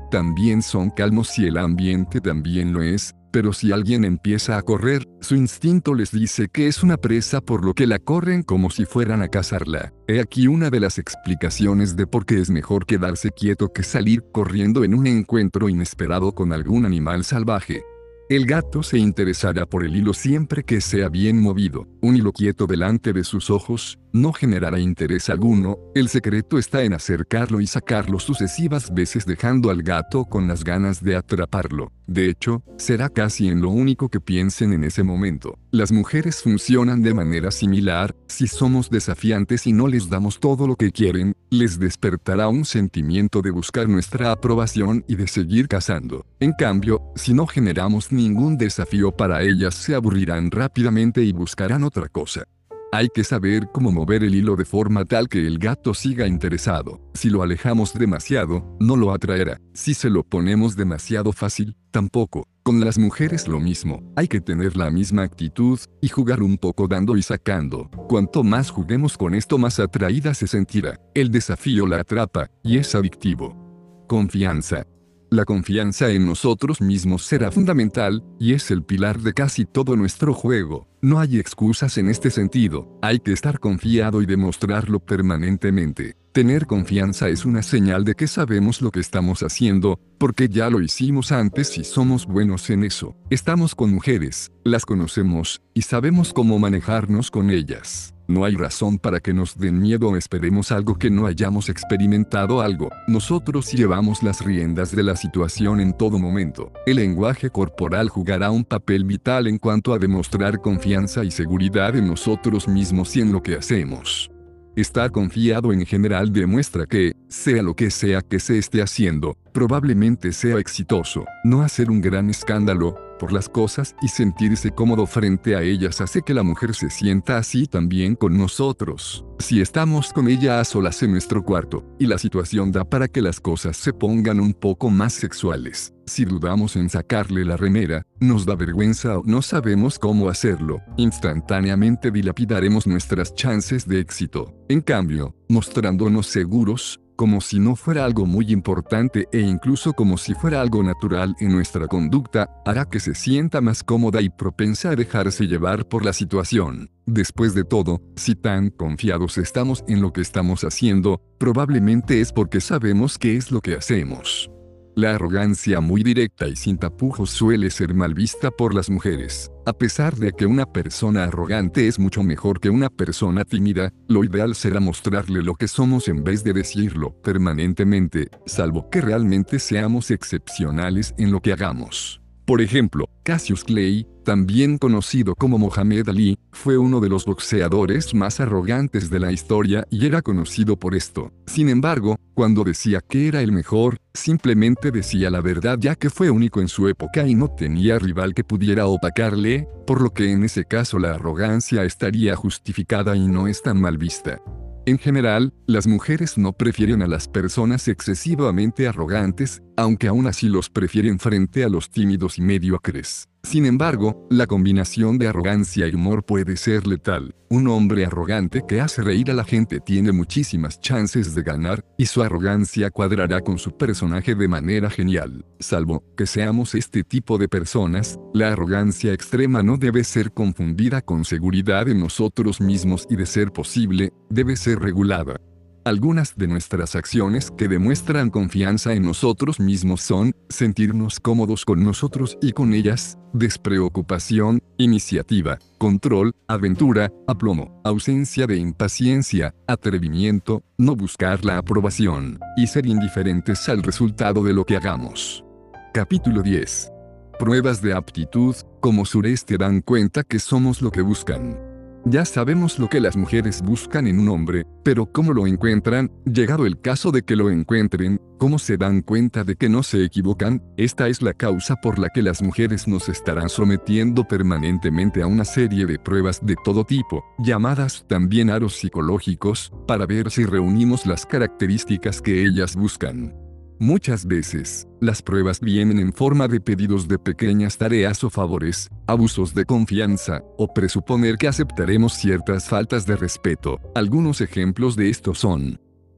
también son calmos si el ambiente también lo es, pero si alguien empieza a correr, su instinto les dice que es una presa por lo que la corren como si fueran a cazarla. He aquí una de las explicaciones de por qué es mejor quedarse quieto que salir corriendo en un encuentro inesperado con algún animal salvaje. El gato se interesará por el hilo siempre que sea bien movido. Un hilo quieto delante de sus ojos no generará interés alguno. El secreto está en acercarlo y sacarlo sucesivas veces dejando al gato con las ganas de atraparlo. De hecho, será casi en lo único que piensen en ese momento. Las mujeres funcionan de manera similar. Si somos desafiantes y no les damos todo lo que quieren, les despertará un sentimiento de buscar nuestra aprobación y de seguir cazando. En cambio, si no generamos ningún desafío para ellas, se aburrirán rápidamente y buscarán otra cosa. Hay que saber cómo mover el hilo de forma tal que el gato siga interesado. Si lo alejamos demasiado, no lo atraerá. Si se lo ponemos demasiado fácil, tampoco. Con las mujeres lo mismo. Hay que tener la misma actitud y jugar un poco dando y sacando. Cuanto más juguemos con esto, más atraída se sentirá. El desafío la atrapa y es adictivo. Confianza. La confianza en nosotros mismos será fundamental, y es el pilar de casi todo nuestro juego. No hay excusas en este sentido, hay que estar confiado y demostrarlo permanentemente. Tener confianza es una señal de que sabemos lo que estamos haciendo, porque ya lo hicimos antes y somos buenos en eso. Estamos con mujeres, las conocemos, y sabemos cómo manejarnos con ellas. No hay razón para que nos den miedo o esperemos algo que no hayamos experimentado algo. Nosotros llevamos las riendas de la situación en todo momento. El lenguaje corporal jugará un papel vital en cuanto a demostrar confianza y seguridad en nosotros mismos y en lo que hacemos. Estar confiado en general demuestra que, sea lo que sea que se esté haciendo, probablemente sea exitoso. No hacer un gran escándalo por las cosas y sentirse cómodo frente a ellas hace que la mujer se sienta así también con nosotros. Si estamos con ella a solas en nuestro cuarto, y la situación da para que las cosas se pongan un poco más sexuales, si dudamos en sacarle la remera, nos da vergüenza o no sabemos cómo hacerlo, instantáneamente dilapidaremos nuestras chances de éxito. En cambio, mostrándonos seguros, como si no fuera algo muy importante e incluso como si fuera algo natural en nuestra conducta, hará que se sienta más cómoda y propensa a dejarse llevar por la situación. Después de todo, si tan confiados estamos en lo que estamos haciendo, probablemente es porque sabemos qué es lo que hacemos. La arrogancia muy directa y sin tapujos suele ser mal vista por las mujeres. A pesar de que una persona arrogante es mucho mejor que una persona tímida, lo ideal será mostrarle lo que somos en vez de decirlo permanentemente, salvo que realmente seamos excepcionales en lo que hagamos. Por ejemplo, Cassius Clay, también conocido como Muhammad Ali, fue uno de los boxeadores más arrogantes de la historia y era conocido por esto. Sin embargo, cuando decía que era el mejor, simplemente decía la verdad ya que fue único en su época y no tenía rival que pudiera opacarle, por lo que en ese caso la arrogancia estaría justificada y no es tan mal vista. En general, las mujeres no prefieren a las personas excesivamente arrogantes, aunque aún así los prefieren frente a los tímidos y mediocres. Sin embargo, la combinación de arrogancia y humor puede ser letal. Un hombre arrogante que hace reír a la gente tiene muchísimas chances de ganar, y su arrogancia cuadrará con su personaje de manera genial. Salvo que seamos este tipo de personas, la arrogancia extrema no debe ser confundida con seguridad en nosotros mismos y de ser posible, debe ser regulada. Algunas de nuestras acciones que demuestran confianza en nosotros mismos son, sentirnos cómodos con nosotros y con ellas, despreocupación, iniciativa, control, aventura, aplomo, ausencia de impaciencia, atrevimiento, no buscar la aprobación, y ser indiferentes al resultado de lo que hagamos. Capítulo diez. Pruebas de aptitud, como Sureste dan cuenta que somos lo que buscan. Ya sabemos lo que las mujeres buscan en un hombre, pero ¿cómo lo encuentran? Llegado el caso de que lo encuentren, ¿cómo se dan cuenta de que no se equivocan? Esta es la causa por la que las mujeres nos estarán sometiendo permanentemente a una serie de pruebas de todo tipo, llamadas también aros psicológicos, para ver si reunimos las características que ellas buscan. Muchas veces, las pruebas vienen en forma de pedidos de pequeñas tareas o favores, abusos de confianza, o presuponer que aceptaremos ciertas faltas de respeto. Algunos ejemplos de esto son: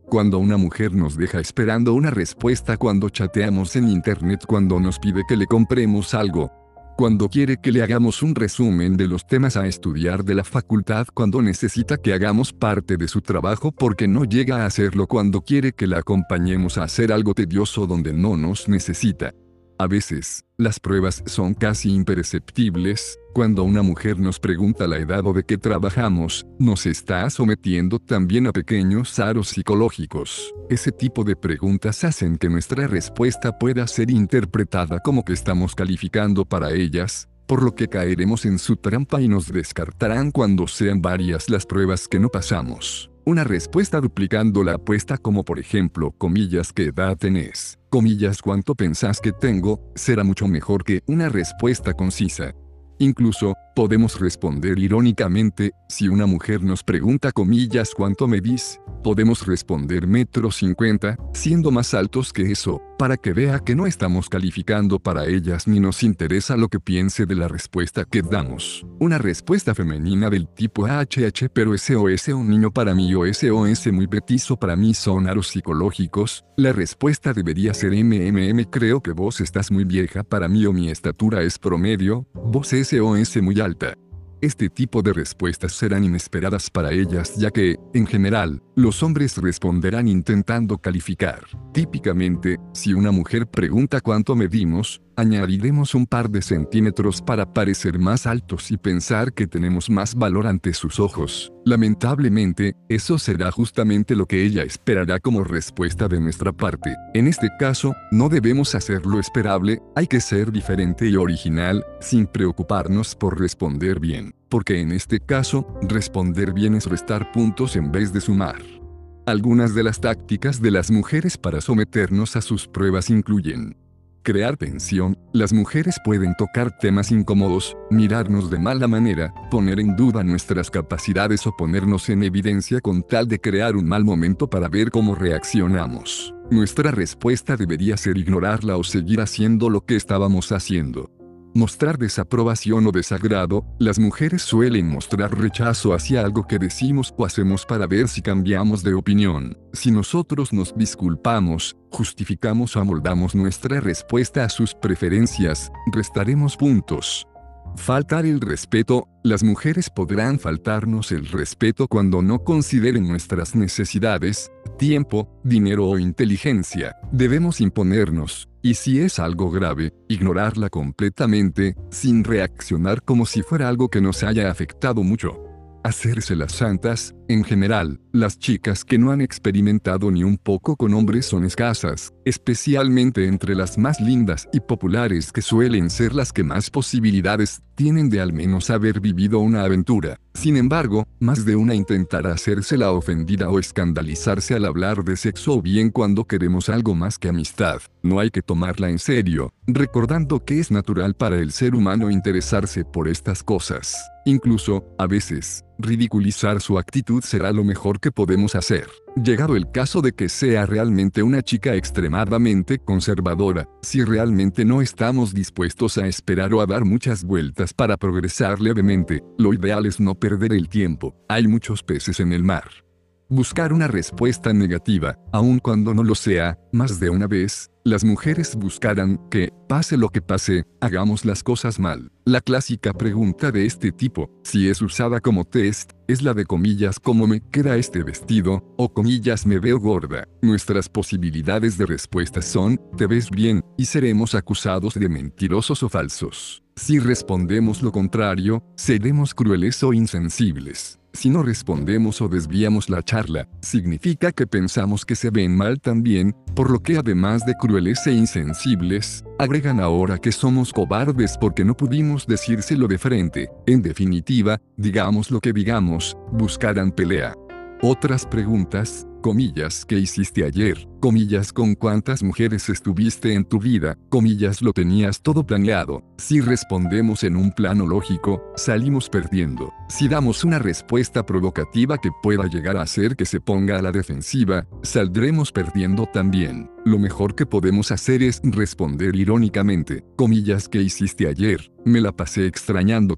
Cuando una mujer nos deja esperando una respuesta cuando chateamos en internet, cuando nos pide que le compremos algo, cuando quiere que le hagamos un resumen de los temas a estudiar de la facultad, cuando necesita que hagamos parte de su trabajo porque no llega a hacerlo, cuando quiere que la acompañemos a hacer algo tedioso donde no nos necesita. A veces, las pruebas son casi imperceptibles. Cuando una mujer nos pregunta la edad o de qué trabajamos, nos está sometiendo también a pequeños aros psicológicos. Ese tipo de preguntas hacen que nuestra respuesta pueda ser interpretada como que estamos calificando para ellas, por lo que caeremos en su trampa y nos descartarán cuando sean varias las pruebas que no pasamos. Una respuesta duplicando la apuesta, como por ejemplo, comillas, ¿qué edad tenés? Comillas, ¿cuánto pensás que tengo? Será mucho mejor que una respuesta concisa. Incluso, podemos responder irónicamente, si una mujer nos pregunta comillas ¿cuánto medís? Podemos responder metro cincuenta, siendo más altos que eso, para que vea que no estamos calificando para ellas ni nos interesa lo que piense de la respuesta que damos. Una respuesta femenina del tipo H H pero S O S un niño para mí o S O S muy petizo para mí son aros psicológicos. La respuesta debería ser M M M creo que vos estás muy vieja para mí o mi estatura es promedio, vos S O S muy alta. Este tipo de respuestas serán inesperadas para ellas ya que, en general, los hombres responderán intentando calificar. Típicamente, si una mujer pregunta cuánto medimos, añadiremos un par de centímetros para parecer más altos y pensar que tenemos más valor ante sus ojos. Lamentablemente, eso será justamente lo que ella esperará como respuesta de nuestra parte. En este caso, no debemos hacer lo esperable, hay que ser diferente y original, sin preocuparnos por responder bien, porque en este caso, responder bien es restar puntos en vez de sumar. Algunas de las tácticas de las mujeres para someternos a sus pruebas incluyen: crear tensión. Las mujeres pueden tocar temas incómodos, mirarnos de mala manera, poner en duda nuestras capacidades o ponernos en evidencia con tal de crear un mal momento para ver cómo reaccionamos. Nuestra respuesta debería ser ignorarla o seguir haciendo lo que estábamos haciendo. Mostrar desaprobación o desagrado. Las mujeres suelen mostrar rechazo hacia algo que decimos o hacemos para ver si cambiamos de opinión. Si nosotros nos disculpamos, justificamos o amoldamos nuestra respuesta a sus preferencias, restaremos puntos. Faltar el respeto. Las mujeres podrán faltarnos el respeto cuando no consideren nuestras necesidades, tiempo, dinero o inteligencia. Debemos imponernos, y si es algo grave, ignorarla completamente, sin reaccionar como si fuera algo que nos haya afectado mucho. Hacerse las santas. En general, las chicas que no han experimentado ni un poco con hombres son escasas, especialmente entre las más lindas y populares que suelen ser las que más posibilidades tienen de al menos haber vivido una aventura. Sin embargo, más de una intentará hacerse la ofendida o escandalizarse al hablar de sexo o bien cuando queremos algo más que amistad. No hay que tomarla en serio, recordando que es natural para el ser humano interesarse por estas cosas. Incluso, a veces, ridiculizar su actitud será lo mejor que podemos hacer. Llegado el caso de que sea realmente una chica extremadamente conservadora, si realmente no estamos dispuestos a esperar o a dar muchas vueltas para progresar levemente, lo ideal es no perder el tiempo. Hay muchos peces en el mar. Buscar una respuesta negativa, aun cuando no lo sea. Más de una vez, las mujeres buscarán que, pase lo que pase, hagamos las cosas mal. La clásica pregunta de este tipo, si es usada como test, es la de comillas ¿cómo me queda este vestido? O comillas me veo gorda. Nuestras posibilidades de respuesta son, te ves bien, y seremos acusados de mentirosos o falsos. Si respondemos lo contrario, seremos crueles o insensibles. Si no respondemos o desviamos la charla, significa que pensamos que se ven mal también, por lo que además de crueles e insensibles, agregan ahora que somos cobardes porque no pudimos decírselo de frente. En definitiva, digamos lo que digamos, buscarán pelea. Otras preguntas, comillas, ¿qué hiciste ayer? Comillas, ¿con cuántas mujeres estuviste en tu vida? Comillas, lo tenías todo planeado. Si respondemos en un plano lógico, salimos perdiendo. Si damos una respuesta provocativa que pueda llegar a hacer que se ponga a la defensiva, saldremos perdiendo también. Lo mejor que podemos hacer es responder irónicamente, comillas, ¿qué hiciste ayer? Me la pasé extrañándote.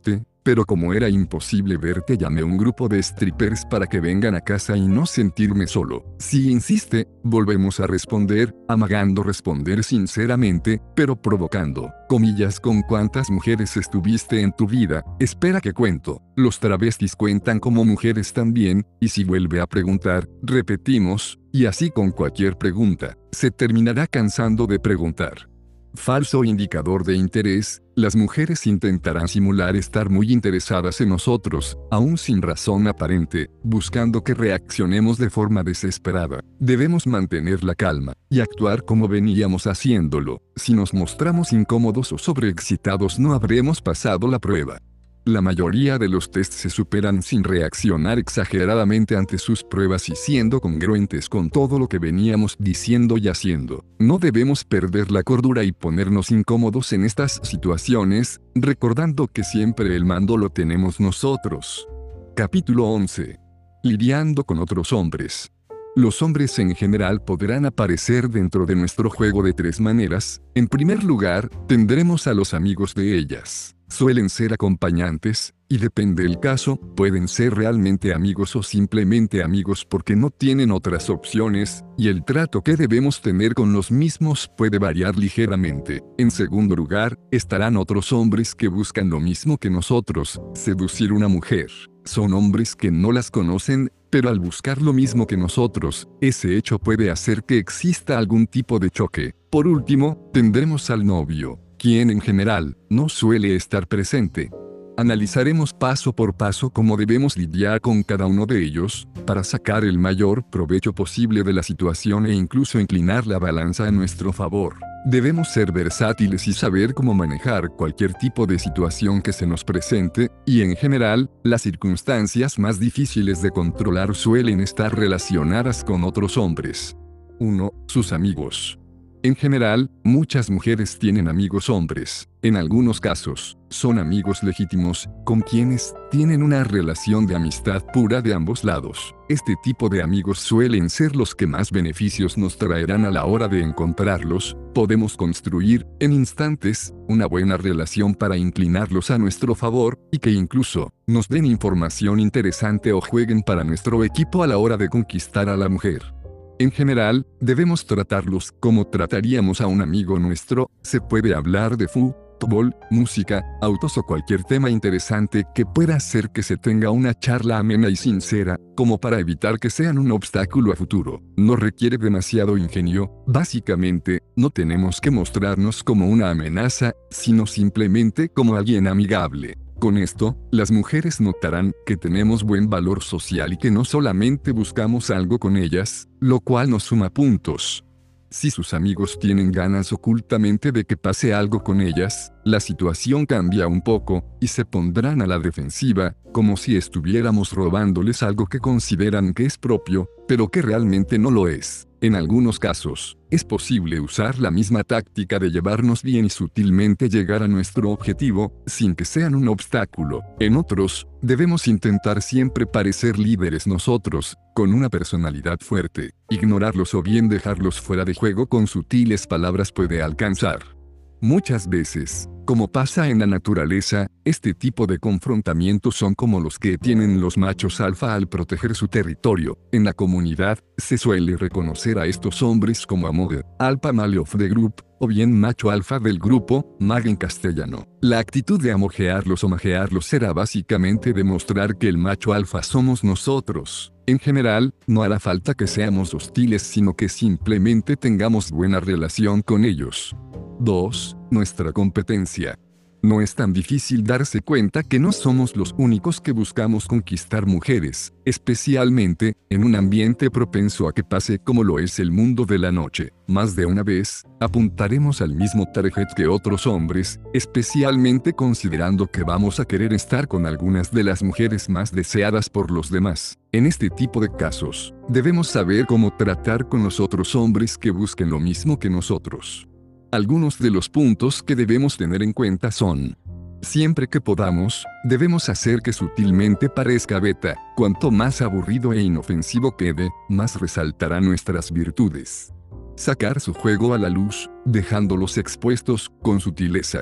pero como era imposible verte llamé a un grupo de strippers para que vengan a casa y no sentirme solo. Si insiste, volvemos a responder, amagando responder sinceramente, pero provocando. Comillas, ¿con cuántas mujeres estuviste en tu vida? Espera que cuento. Los travestis cuentan como mujeres también, y si vuelve a preguntar, repetimos, y así con cualquier pregunta. Se terminará cansando de preguntar. Falso indicador de interés, las mujeres intentarán simular estar muy interesadas en nosotros, aún sin razón aparente, buscando que reaccionemos de forma desesperada. Debemos mantener la calma, y actuar como veníamos haciéndolo. Si nos mostramos incómodos o sobreexcitados no habremos pasado la prueba. La mayoría de los tests se superan sin reaccionar exageradamente ante sus pruebas y siendo congruentes con todo lo que veníamos diciendo y haciendo. No debemos perder la cordura y ponernos incómodos en estas situaciones, recordando que siempre el mando lo tenemos nosotros. Capítulo once. Lidiando con otros hombres. Los hombres en general podrán aparecer dentro de nuestro juego de tres maneras. En primer lugar, tendremos a los amigos de ellas. Suelen ser acompañantes, y depende del caso, pueden ser realmente amigos o simplemente amigos porque no tienen otras opciones, y el trato que debemos tener con los mismos puede variar ligeramente. En segundo lugar, estarán otros hombres que buscan lo mismo que nosotros, seducir una mujer. Son hombres que no las conocen, pero al buscar lo mismo que nosotros, ese hecho puede hacer que exista algún tipo de choque. Por último, tendremos al novio, quien en general, no suele estar presente. Analizaremos paso por paso cómo debemos lidiar con cada uno de ellos, para sacar el mayor provecho posible de la situación e incluso inclinar la balanza a nuestro favor. Debemos ser versátiles y saber cómo manejar cualquier tipo de situación que se nos presente, y en general, las circunstancias más difíciles de controlar suelen estar relacionadas con otros hombres. uno. Sus amigos. En general, muchas mujeres tienen amigos hombres. En algunos casos, son amigos legítimos, con quienes tienen una relación de amistad pura de ambos lados. Este tipo de amigos suelen ser los que más beneficios nos traerán a la hora de encontrarlos. Podemos construir, en instantes, una buena relación para inclinarlos a nuestro favor, y que incluso, nos den información interesante o jueguen para nuestro equipo a la hora de conquistar a la mujer. En general, debemos tratarlos como trataríamos a un amigo nuestro. Se puede hablar de fútbol, música, autos o cualquier tema interesante que pueda hacer que se tenga una charla amena y sincera, como para evitar que sean un obstáculo a futuro. No requiere demasiado ingenio. Básicamente, no tenemos que mostrarnos como una amenaza, sino simplemente como alguien amigable. Con esto, las mujeres notarán que tenemos buen valor social y que no solamente buscamos algo con ellas, lo cual nos suma puntos. Si sus amigos tienen ganas ocultamente de que pase algo con ellas, la situación cambia un poco, y se pondrán a la defensiva, como si estuviéramos robándoles algo que consideran que es propio, pero que realmente no lo es. En algunos casos, es posible usar la misma táctica de llevarnos bien y sutilmente llegar a nuestro objetivo, sin que sean un obstáculo. En otros, debemos intentar siempre parecer líderes nosotros, con una personalidad fuerte. Ignorarlos o bien dejarlos fuera de juego con sutiles palabras puede alcanzar. Muchas veces, como pasa en la naturaleza, este tipo de confrontamientos son como los que tienen los machos alfa al proteger su territorio. En la comunidad, se suele reconocer a estos hombres como Amog, Alpha Male of the Group, o bien macho alfa del grupo, mag en castellano. La actitud de amojearlos o majearlos será básicamente demostrar que el macho alfa somos nosotros. En general, no hará falta que seamos hostiles, sino que simplemente tengamos buena relación con ellos. dos. Nuestra competencia. No es tan difícil darse cuenta que no somos los únicos que buscamos conquistar mujeres, especialmente en un ambiente propenso a que pase como lo es el mundo de la noche. Más de una vez, apuntaremos al mismo target que otros hombres, especialmente considerando que vamos a querer estar con algunas de las mujeres más deseadas por los demás. En este tipo de casos, debemos saber cómo tratar con los otros hombres que busquen lo mismo que nosotros. Algunos de los puntos que debemos tener en cuenta son: siempre que podamos, debemos hacer que sutilmente parezca beta. Cuanto más aburrido e inofensivo quede, más resaltará nuestras virtudes. Sacar su juego a la luz, dejándolos expuestos con sutileza.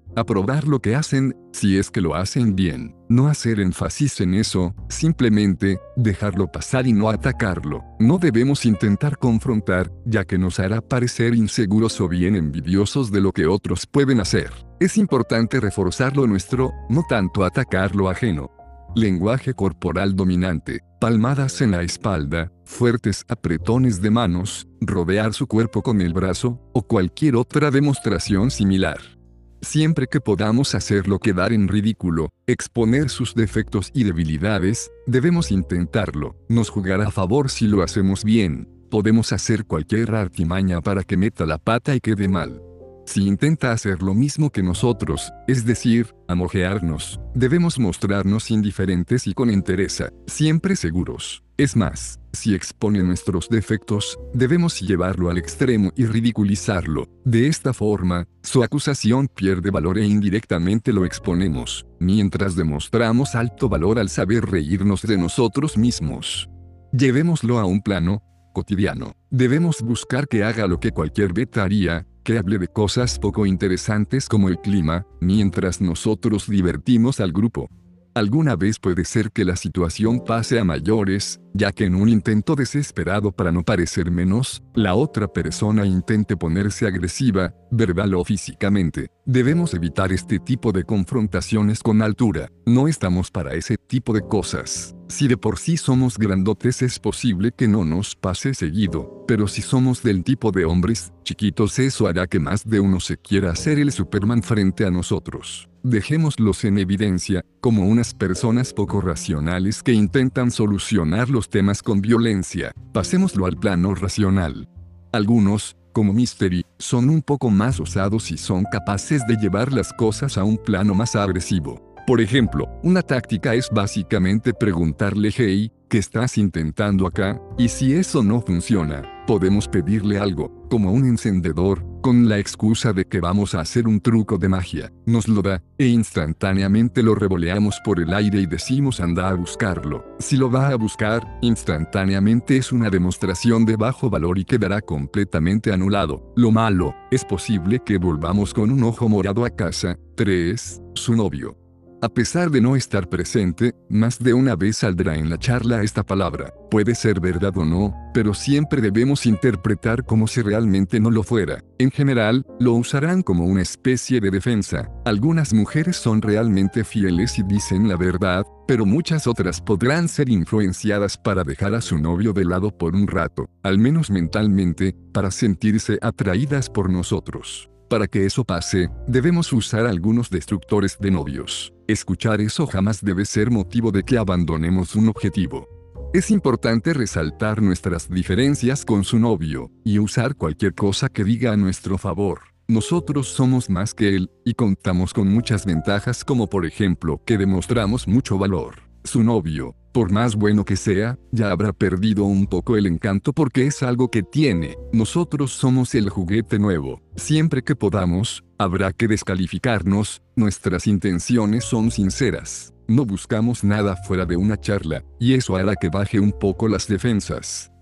Aprobar lo que hacen, si es que lo hacen bien. No hacer énfasis en eso, simplemente, dejarlo pasar y no atacarlo. No debemos intentar confrontar, ya que nos hará parecer inseguros o bien envidiosos de lo que otros pueden hacer. Es importante reforzar lo nuestro, no tanto atacar lo ajeno. Lenguaje corporal dominante, palmadas en la espalda, fuertes apretones de manos, rodear su cuerpo con el brazo, o cualquier otra demostración similar. Siempre que podamos hacerlo quedar en ridículo, exponer sus defectos y debilidades, debemos intentarlo. Nos jugará a favor si lo hacemos bien. Podemos hacer cualquier artimaña para que meta la pata y quede mal. Si intenta hacer lo mismo que nosotros, es decir, amojearnos, debemos mostrarnos indiferentes y con entereza, siempre seguros. Es más, si expone nuestros defectos, debemos llevarlo al extremo y ridiculizarlo. De esta forma, su acusación pierde valor e indirectamente lo exponemos, mientras demostramos alto valor al saber reírnos de nosotros mismos. Llevémoslo a un plano cotidiano. Debemos buscar que haga lo que cualquier beta haría, que hable de cosas poco interesantes como el clima, mientras nosotros divertimos al grupo. Alguna vez puede ser que la situación pase a mayores, ya que en un intento desesperado para no parecer menos, la otra persona intente ponerse agresiva, verbal o físicamente. Debemos evitar este tipo de confrontaciones con altura. No estamos para ese tipo de cosas. Si de por sí somos grandotes es posible que no nos pase seguido, pero si somos del tipo de hombres chiquitos eso hará que más de uno se quiera hacer el Superman frente a nosotros. Dejémoslos en evidencia, como unas personas poco racionales que intentan solucionar los temas con violencia. Pasémoslo al plano racional. Algunos, como Mystery, son un poco más osados y son capaces de llevar las cosas a un plano más agresivo. Por ejemplo, una táctica es básicamente preguntarle hey, ¿qué estás intentando acá? Y si eso no funciona, podemos pedirle algo, como un encendedor, con la excusa de que vamos a hacer un truco de magia. Nos lo da, e instantáneamente lo revoleamos por el aire y decimos anda a buscarlo. Si lo va a buscar, instantáneamente es una demostración de bajo valor y quedará completamente anulado. Lo malo, es posible que volvamos con un ojo morado a casa. tres. Su novio. A pesar de no estar presente, más de una vez saldrá en la charla esta palabra. Puede ser verdad o no, pero siempre debemos interpretar como si realmente no lo fuera. En general, lo usarán como una especie de defensa. Algunas mujeres son realmente fieles y dicen la verdad, pero muchas otras podrán ser influenciadas para dejar a su novio de lado por un rato, al menos mentalmente, para sentirse atraídas por nosotros. Para que eso pase, debemos usar algunos destructores de novios. Escuchar eso jamás debe ser motivo de que abandonemos un objetivo. Es importante resaltar nuestras diferencias con su novio, y usar cualquier cosa que diga a nuestro favor. Nosotros somos más que él, y contamos con muchas ventajas como por ejemplo que demostramos mucho valor. Su novio, por más bueno que sea, ya habrá perdido un poco el encanto porque es algo que tiene. Nosotros somos el juguete nuevo. Siempre que podamos, habrá que descalificarnos. Nuestras intenciones son sinceras. No buscamos nada fuera de una charla, y eso hará que baje un poco las defensas.